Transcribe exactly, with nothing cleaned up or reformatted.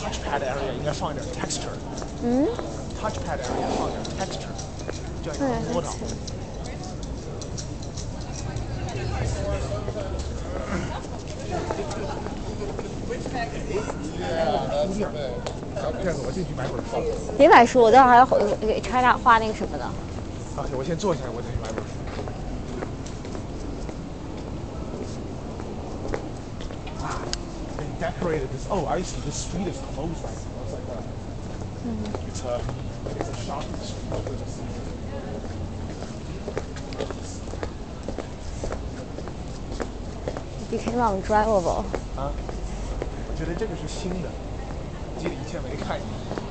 touchpad area 应该放一点 texture。 嗯。 touchpad area 放点 texture，这样能摸到。这样子我进去买本书。 别买书，我待会儿还要给拆俩画那个什么的。 啊，我先坐下来，我再去买本书。啊 They decorated this. Oh, I see. This street is closed right now. It's like a, mm. it's a, it's a shopping street. became undrivable. 啊，我觉得这个是新的，记得以前没看见。